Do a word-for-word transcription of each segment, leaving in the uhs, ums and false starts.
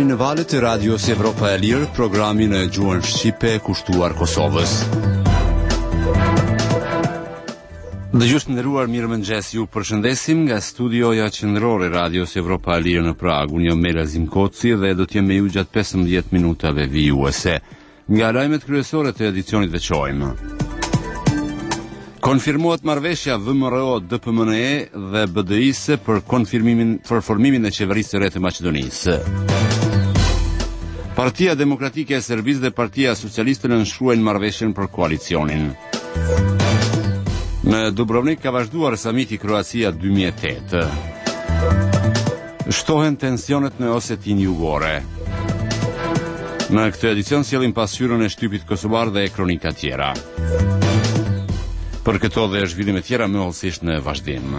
Jeni në valët e Radios Evropa e Lirë, programin e gjuhën shqipe kushtuar Kosovës. Dëgjues të nderuar, mirëmëngjes, ju përshëndesim nga studioja qendrore e Radios Evropa e Lirë në Prag. Unë jam Mela Zimkoci dhe do të jem me ju gjatë pesëmbëdhjetë minutave vijuese. Nga lajmet kryesore të edicionit veçojmë. Konfirmohet marrëveshja V M R O D P M N E dhe B D I-së për konfirmimin për formimin e qeverisë së re të Maqedonisë. Partia Demokratike e Serbisë dhe Partia Socialiste nënshkruajnë marrëveshjen për koalicionin. Në Dubrovnik ka vazhduar samiti Kroacia dy mijë e tetë. Shtohen tensionet në Osetinë Jugore. Në këtë edicion sjellim pasqyrën e shtypit kosovar dhe e kronika tjera. Për këto dhe zhvillime tjera më hollësisht në vazhdim.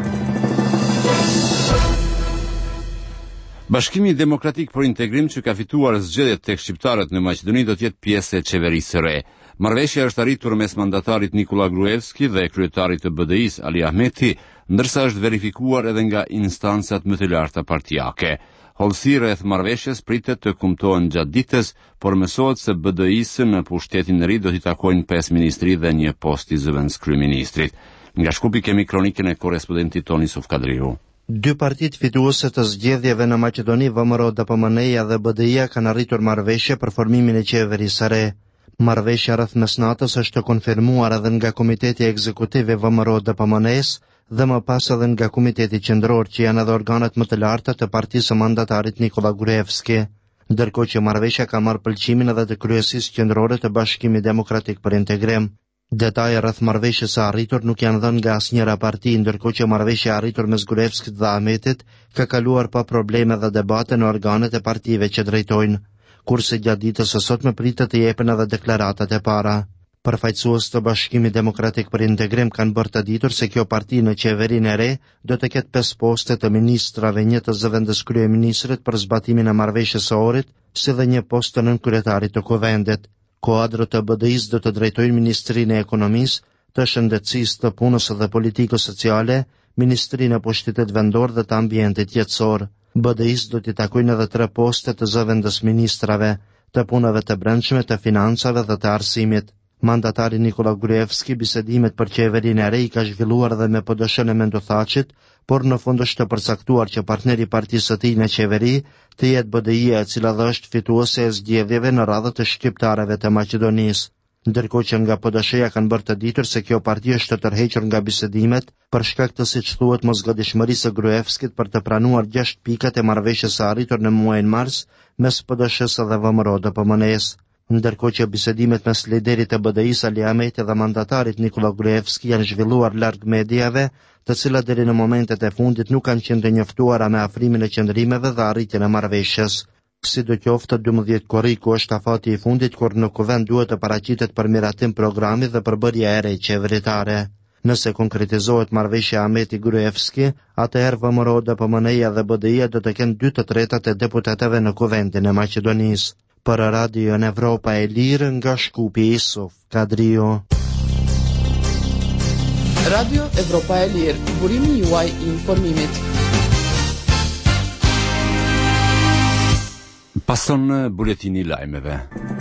Bashkimi Demokratik për Integrim që ka fituar zgjedhjet tek shqiptarët në Maqedoni do të jetë pjesë e qeverisë së re. Marrëveshja është arritur mes mandatarit Nikola Gruevski dhe kryetarit të B D I-s Ali Ahmeti, ndërsa është verifikuar edhe nga instancat më të larta partijake. Hollësi rreth marrëveshjes pritet të kumtohen gjatë ditës, por mësohet se B D I-së në pushtetin e ri do t'i takojnë pesë ministri dhe një post i zëvendës kryeministrit. Nga Shkupi kemi kronikën e korrespondentit Toni Sofkadriu. Dy partitë fituese të zgjedhjeve në Maqedoni, V M R O D P M N E dhe B D I-ja kanë arritur marrëveshje për formimin e qeverisë së re. Marrëveshja rreth mesnatës është konfirmuar edhe nga Komiteti Ekzekutiv i V M R O D P M N E-s dhe më pas edhe nga Komiteti Qendror, që janë edhe organet më të larta të partisë së mandatarit Nikola Gruevski, ndërkohë që marrëveshja ka marrë pëlqimin edhe të kryesisë qendrore të Bashkimit Demokratik për Integrim. Detaje rreth marrëveshjes së arritur nuk janë dhënë nga asnjëra parti, ndërkohë që marrëveshja e arritur mes Gruevskit dhe Ahmetit ka kaluar pa probleme dhe debate në organet e partive që drejtojnë, kurse gjatë ditës së sotme pritet të jepen edhe deklaratat e para. Përfaqësues të Bashkimit Demokratik për Integrim kanë bërë të ditur se kjo parti në qeverinë e re do të ketë pesë poste të ministrave, një të zëvendës kryeministrit për zbatimin e marrëveshjes së orit, si dhe një post të nënkyetarit të kuvendit. Kuadrët të B D I-s do të drejtojnë Ministrinë e Ekonomisë, të Shëndetësisë, të Punës dhe Politikës Sociale, Ministrinë e Pushtetit Vendor dhe të Ambientit Jetësor. B D I-s do t'i takojnë edhe tre poste të zëvendës ministrave, të punëve të brendshme, të financave dhe të arsimit. Mandatari Nikola Gruevski bisedimet për qeverinë e re i ka zhvilluar dhe me P D S-n e Mendothaqit, por në fund është të përcaktuar që partneri i partisë së tij në qeveri të jetë B D I-ja, e cila dhe është fituese e zgjedhjeve në radhët të shqiptarëve të Maqedonisë. Ndërkohë që nga P D S-ja kanë bërë të ditur se kjo parti është të tërhequr nga bisedimet për shkak të, siç thuhet, mosgodishmërisë së Gruevskit për të pranuar gjashtë pikat e marrëveshjes së arritur në muajin mars mes P D S-s dhe V M R O D P M N E-s. Ndërkohë që bisedimet mes liderit të B D I-s Ali Ahmeti dhe mandatarit Nikola Gruevski janë zhvilluar larg mediave, të cilat deri në momentet e fundit nuk kanë qenë të njoftuara me afrimin e qendrimeve dhe arritjen e marrëveshjes. Sidoqoftë, dymbëdhjetë korriku është afati i fundit kur në kuvend duhet të paraqitet për miratim programi dhe përbërja e re qeveritare. Nëse konkretizohet marrëveshja Ahmeti-Gruevski, atëherë V M R O D P M N E-ja dhe B D I-ja do të kenë dy të tretat e deputetëve në kuvendin e Maqedonisë. Për Radio në Evropa e Lirë, nga Shkupi i Sofkadriu. Radio Evropa e Lirë, burimi juaj i informimit. Pason buletini i lajmeve.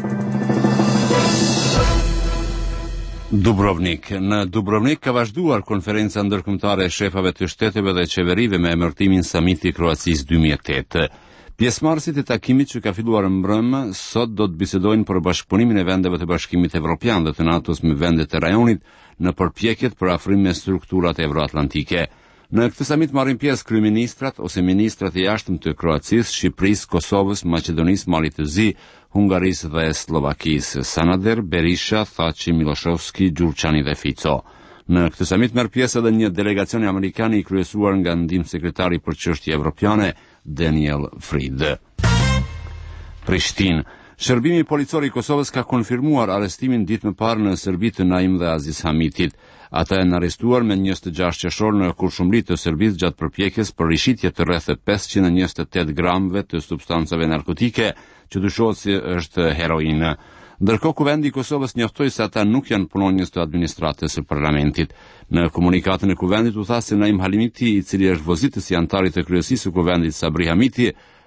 Dubrovnik. Në Dubrovnik ka vazhduar konferenca ndërkombëtare e shefave të shteteve dhe qeverive me emërtimin Samiti Kroacisë dy mijë e tetë. Pjesëmarrësit e takimit që ka filluar mbrëmë sot do të bisedojnë për bashkëpunimin e vendeve të Bashkimit Evropian dhe të NATO-s me vendet e rajonit në përpjekjet për afrim me strukturat euroatlantike. Në këtë samit marrin pjesë kryeministrat ose ministrat e jashtëm të Kroacisë, Shqipërisë, Kosovës, Maqedonisë, Malit të Zi, Hungarisë dhe Slovakisë. Sanader, Berisha, Thaçi, Miloshovski, Gjurçani dhe Fico. Në këtë samit merr pjesë edhe një delegacion amerikan i kryesuar nga ndihmë sekretari për çështje evropiane Daniel Fried. Prishtinë. Shërbimi policor i Kosovës ka konfirmuar arrestimin ditë më parë në Serbi të Naim dhe Aziz Hamitit. Ata janë arrestuar me njëzet e gjashtë qershor në Kurshumri të Serbisë gjatë përpjekjes për rishitje të rreth pesëqind e njëzet e tetë gramëve të substancave narkotike që dyshohet se është heroinë. Ndërkohë kuvendi i Kosovës njoftoi se ata nuk janë punonjës të administratës së parlamentit. Në komunikatën e kuvendit u tha se Naim Halimiti, i cili është vozitës i antarit të kryesisë së kuvendit Sabri Hamiti,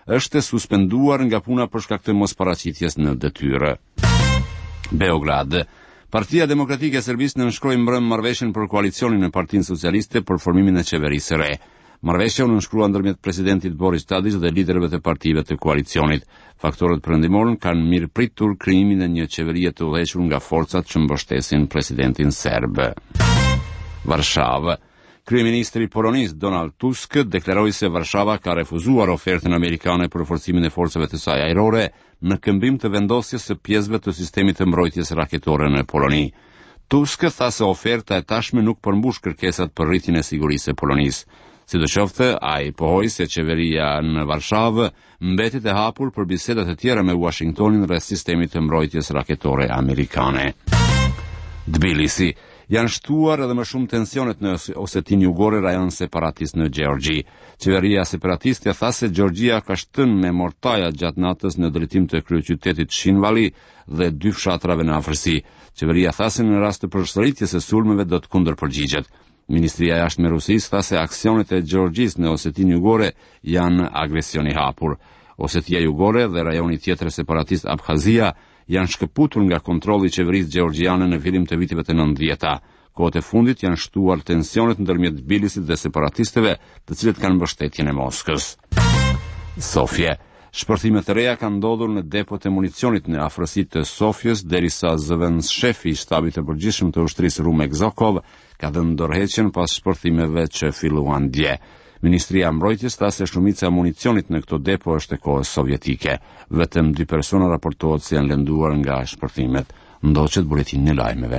është suspenduar nga puna për shkak të mosparaqitjes në detyrë. Beograd. Partia Demokratike e Serbisë nënshkroi mbrëm marrëveshjen për koalicionin e Partinë Socialiste për formimin e qeverisë së re. Marrëveshja u nënshkrua ndërmjet presidentit Boris Tadić dhe liderëve të partive të koalicionit. Faktorët perëndimor kanë mirëpritur krijimin e një qeverie të udhëhequr nga forcat që mbështesin presidentin serb. Varshavë. Kryeministri polonis Donald Tusk deklaroi se Varshava ka refuzuar ofertën amerikane për forcimin e forcave të saj ajrore në këmbim të vendosjes së pjesëve të sistemit të mbrojtjes raketore në Poloni. Tusk tha se oferta e tashme nuk përmbush kërkesat për rritjen e sigurisë së Polonisë. Sidoqoftë, ai pohoi se qeveria në Varshavë mbetet e hapur për biseda të tjera me Washingtonin rreth sistemit të mbrojtjes raketore amerikane. Tbilisi. Janë shtuar edhe më shumë tensionet në Osetinë Jugore, rajon separatist në Gjeorgji. Qeveria separatiste tha se Gjeorgjia ka shtënë me mortaja gjatë natës në drejtim të kryeqytetit Shinvali dhe dy fshatrave në afërsi. Qeveria tha se në rast të përsëritjes së sulmeve do të kundërpërgjigjet. Ministria e Jashtme e Rusisë tha se aksionet e Gjeorgjisë në Osetinë Jugore janë agresion i hapur. Osetia Jugore dhe rajoni tjetër separatist Abkhazia janë shkëputur nga kontrolli i qeverisë gjeorgjiane në fillim të viteve të nëntëdhjetë. Kohët e fundit janë shtuar tensionet ndërmjet Tbilisit dhe separatistëve, të cilët kanë mbështetjen e Moskës. Sofje. Shpërthime të reja kanë ndodhur në depot e municionit në afërsi të Sofjes, derisa zëvendës shefi i shtabit të përgjithshëm të ushtrisë Rumek Zokov ka dhënë dorëheqjen pas shpërthimeve që filluan dje. Ministria e Mbrojtjes tha se shumica e municionit në këto depo është e kohës sovjetike. Vetëm dy persona raportohet se janë lënduar nga shpërthimet. Ndoqet buletini e lajmeve.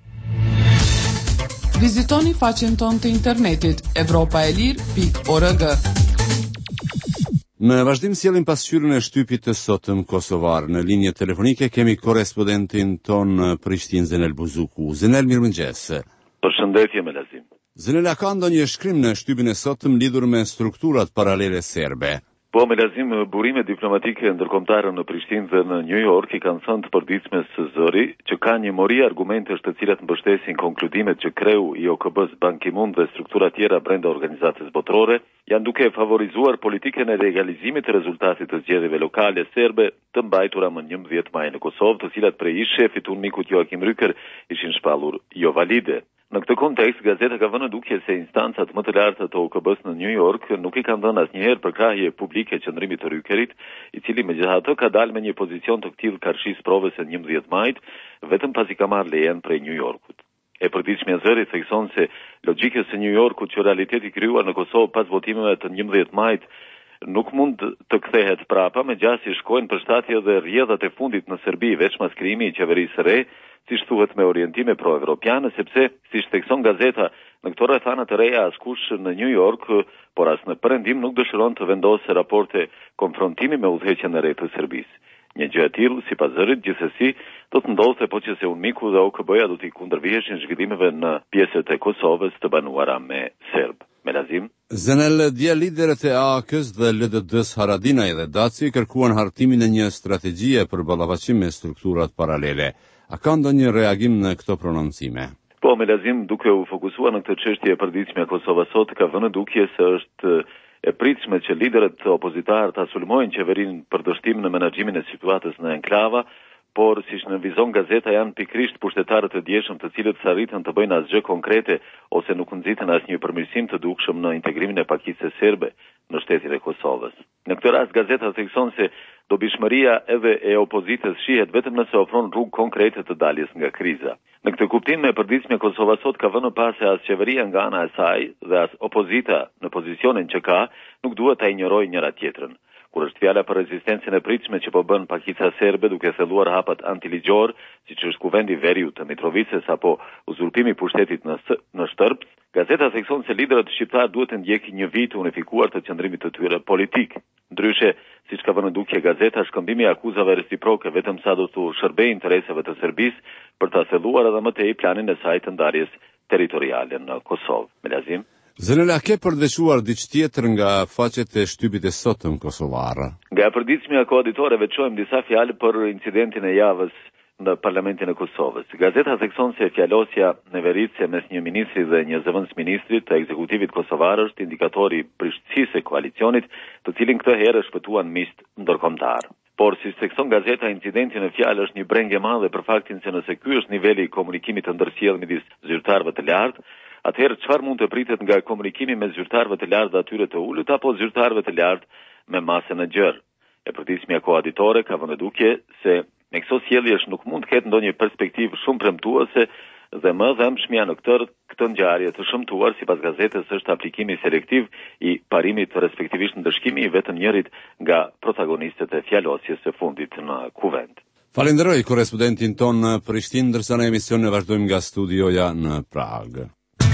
Vizitoni faqen tonë të internetit evropaelir pikë org. Në vazhdim sjellim pasqyrën e shtypit të sotëm kosovar. Në linje telefonike kemi korrespondentin ton në Prishtinë, Zenel Buzuku. Zenel, mirëmëngjes. Përshëndetje me Lazim. Zenel, a ka ndonjë shkrim në shtypin e sotëm lidhur me strukturat paralele serbe? Po, me Lazim, burime diplomatike ndërkombëtare në Prishtinë dhe në New York i kanë thënë të përditshme së zëri që ka një mori argumentesh të cilat mbështesin konkludimet që kreu i O K B-s Ban Ki-moon dhe struktura tjera brenda organizatës botërore janë duke favorizuar politikën e legalizimit të rezultatit të zgjedhjeve lokale serbe të mbajtura më njëmbëdhjetë maj në Kosovë, të cilat prej ish shefit unmikut Joachim Rücker ishin shpallur jo valide. Në këtë kontekst, gazeta ka vënë dukje se instancat më të larta të O K B-s në New York nuk i kanë dhënë asnjëherë përkrahje publike qëndrimit të Rückerit, i cili megjithatë ka dalë me një pozicion të këtillë karshis provës së njëmbëdhjetë majit, vetëm pasi ka marrë lejen prej New Yorkut. E përditshmja zëri thekson se logjikës së New Yorkut që realiteti krijuar në Kosovë pas votimeve të njëmbëdhjetë majit nuk mund të kthehet prapa, megjithëse shkojnë përshtatje dhe rrjedhat e fundit në Serbi veç mas krijimit të qeverisë së re, siç thuhet me orientime pro-evropiane, sepse, siç thekson gazeta, në këto rrethana të reja askush në New York, por as në perëndim nuk dëshiron të vendosë raporte konfrontimi me udhëheqjen e re të Serbisë. Një gjë e tillë, sipas zërit, gjithsesi, do të ndodhte po që se UNMIK-u dhe O K B-ja do t'i kundërviheshin zhvillimeve në pjesët e Kosovës të banuara me serb. Me Lazim. Zenel, dje liderët e A A K-s dhe L D D-s Haradinaj dhe Daci kërkuan hartimin e një strategjie për ballafaqim me strukturat paralele. A ka ndonjë reagim në këto prononcime? Po, me Lazim, duke u fokusuar në këtë çështje e përditshme e Kosovës sot, ka vënë dukje se është e pritshme që liderët opozitar ta sulmojnë qeverinë për dështim në menaxhimin e situatës në enklava, por siç në vizon gazeta janë pikrisht pushtetarët e djeshëm të cilët s'arritën të bëjnë asgjë konkrete ose nuk nxitën asnjë përmirësim të dukshëm në integrimin e pakicës serbe në shtetin e Kosovës. Në këtë rast gazeta thekson se dobishmëria edhe e opozitës shihet vetëm nëse ofron rrugë konkrete të daljes nga kriza. Në këtë kuptim me përditshme Kosova sot ka vënë pas se as qeveria nga ana e saj dhe as opozita në pozicionin që ka nuk duhet ta injorojë njëra tjetrën. Kur është fjala për rezistencën e pritshme që po bën pakica serbe duke thelluar hapat antiligjor, siç është kuvendi veriut të Mitrovicës apo uzurpimi i pushtetit në në Shtërps, gazeta thekson se liderët shqiptar duhet të ndjekin një vit të unifikuar të qëndrimit të tyre politik. Ndryshe, siç ka vënë dukje gazeta, shkëmbimi i akuzave reciproke vetëm sa do të shërbejë interesave të Serbisë për ta thelluar edhe më tej planin e saj të ndarjes territoriale në Kosovë. Me Lazim. Zenel, a ke përveçuar diçka tjetër nga faqet e shtypit e sotëm kosovar? Nga përditshmja koauditorëve çojmë disa fjalë për incidentin e javës në Parlamentin e Kosovës. Gazeta thekson se fjalosja në veritse mes një ministri dhe një zëvendës ministrit të ekzekutivit kosovar është indikatori i prishtësisë së koalicionit, të cilin këtë herë shpëtuan miqt ndërkombëtar. Por si thekson gazeta, incidenti në fjalë është një brengje e madhe për faktin se nëse ky është niveli i komunikimit të ndërsjellë midis zyrtarëve të lartë, atëherë çfarë mund të pritet nga komunikimi me zyrtarëve të lartë dhe atyre të ulët apo zyrtarëve të lartë me masën e gjerë? E përditshmja koaditore ka vënë dukje se me këso sjelljesh nuk mund të ketë ndonjë perspektivë shumë premtuese dhe më dhëmshmja në këtë këtë ngjarje të shëmtuar sipas gazetës është aplikimi selektiv i parimit respektivisht ndëshkimi i vetëm njërit nga protagonistët e fjalosjes së fundit në kuvend. Falenderoj korrespondentin ton në Prishtinë, ndërsa në emision ne vazhdojmë nga studioja në Prag.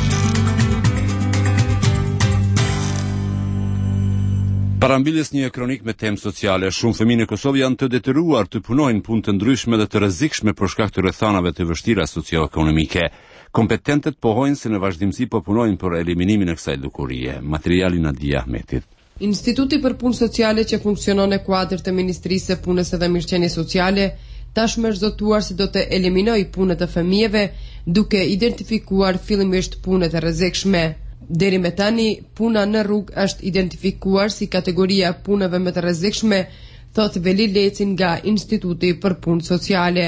Parambiljes një kronik me temë sociale, shumë fëmijë në Kosovë janë të detyruar të punojnë punë të ndryshme dhe të rrezikshme për shkak të rrethanave të vështira socio-ekonomike. Kompetentët pohojnë se në vazhdimsi po punojnë për eliminimin e kësaj dukurie. Materiali Nadia Ahmetit. Instituti për punë sociale që funksionon në kuadër të Ministrisë së Punës dhe Mirëqenies Sociale tashmë është zotuar se do të eliminojë punët e fëmijëve, duke identifikuar fillimisht punët e rrezikshme. Deri me tani, puna në rrugë është identifikuar si kategoria punëve më të rrezikshme, thot Veli Leci nga Instituti për Punë Sociale.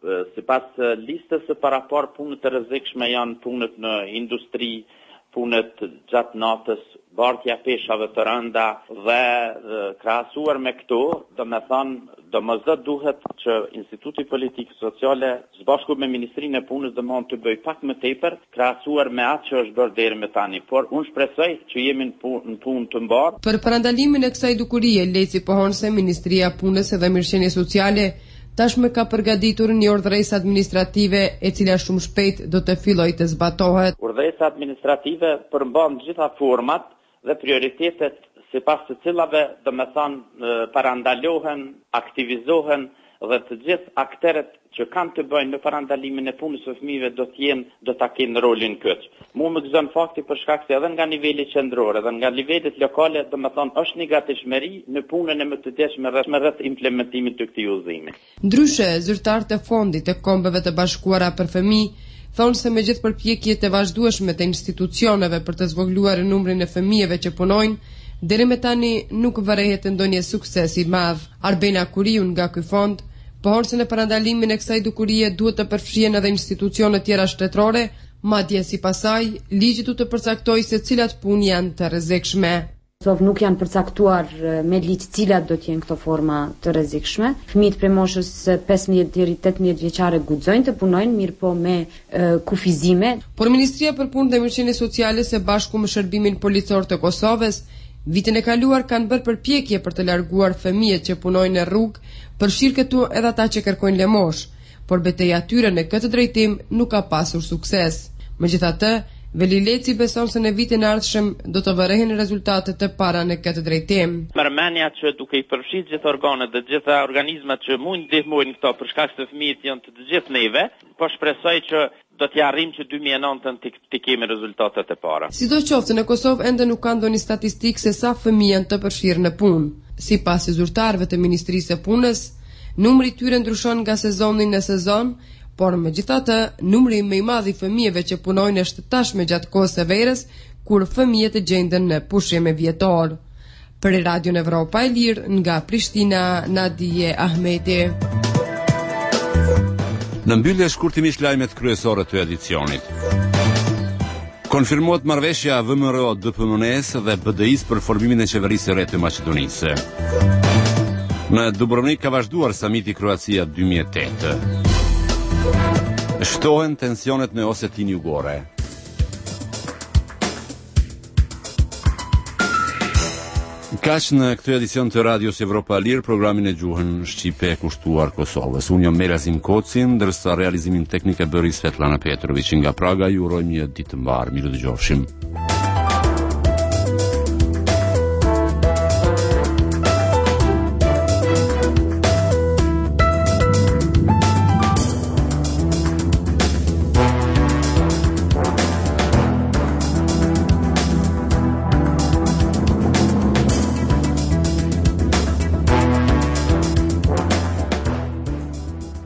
Sipas listës së parapar, punët të rrezikshme janë punët në industri, punët gjatë natës, bartja peshave të rënda dhe krahasuar me këto, do me thënë, do më zë duhet që Instituti Politikë Sociale së bashku me Ministrinë e Punës dhe mund të bëj pak më tepër, krahasuar me atë që është bërë deri me tani. Por unë shpresoj që jemi në punë, në punë të mbarë. Për parandalimin e kësaj dukurie, Leci pohon se Ministria e Punës dhe Mirëqenies Sociale tashmë ka përgatitur një urdhëresë administrative e cila shumë shpejt do të fillojë të zbatohet. Urdhëresë administrative përmban të gjitha format dhe prioritetet sipas të cilave do me thonë parandalohen, aktivizohen dhe të gjithë akteret që kanë të bëjnë me parandalimin e punës së fëmijëve do të jenë, do ta kenë rolin këtë. Mu më gëzon fakti për shkak se edhe nga niveli qendror edhe nga nivelet lokale do me thonë është një gatishmëri në punën e mëtejshme rreth implementimit të këtij udhëzimi. Ndryshe, zyrtarët e fondit të Kombeve të Bashkuara për Fëmijë thonë se me gjithë përpjekjet e vazhdueshme të institucioneve për të zvogëluar numrin e fëmijëve që punojnë, deri me tani nuk vërehet ndonjë sukses i madh. Arbena Kuriun nga ky fond pohon se në parandalimin e kësaj dukurie duhet të përfshihen edhe institucione tjera shtetërore, madje sipas saj, ligji duhet të përcaktojë se cilat punë janë të rrezikshme. Kosovë nuk janë përcaktuar me ligj cilat do të jenë këto forma të rrezikshme. Fëmijët prej moshës pesëmbëdhjetë deri tetëmbëdhjetë vjeçare guxojnë të punojnë, mirë po me e, kufizime. Por Ministria për Punë dhe Mirëqenie Sociale së bashku me Shërbimin Policor të Kosovës vitin e kaluar kanë bërë përpjekje për të larguar fëmijët që punojnë në rrugë, përfshirë këtu edhe ata që kërkojnë lemosh, por betejë atyre në këtë drejtim nuk ka pasur sukses. Megjithatë, Veli Leci beson se në vitin e ardhshëm do të vërehen rezultate të para në këtë drejtim. Mërmendja që duke i përfshirë gjithë organet dhe gjitha organizmat që mund ndihmojnë këto për shkak se fëmijët janë të gjithë neve, po shpresoj që do të arrijmë që dy mijë e nëntën të, të kemi rezultatet e para. Sidoqoftë, në Kosovë ende nuk ka ndonjë statistikë se sa fëmijë janë të përfshirë në punë. Sipas zyrtarëve të Ministrisë së Punës, numri i tyre ndryshon nga sezoni në sezon, por megjithatë, numri më i madh i fëmijëve që punojnë është tashmë gjatë kohës së verës, kur fëmijët gjenden në pushim vjetor. Për Radio Evropa e Lirë nga Prishtina, Nadije Ahmeti. Në mbyllje shkurtimisht lajmet kryesore të edicionit. Konfirmohet marrëveshja V M R O D P M N-s dhe B D I-s për formimin e qeverisë së re të Maqedonisë. Në Dubrovnik ka vazhduar samiti Kroacia dy mijë e tetë. Shtohen tensionet në Osetin Jugore. Kaq në këtë edicion të Radios Evropa e Lirë, programin e gjuhën shqipe e kushtuar Kosovës. Unë jam Merazim Kocin, ndërsa realizimin teknik e bëri Svetlana Petrović. Nga Praga ju uroj një ditë të mbar. Mirë dëgjofshim.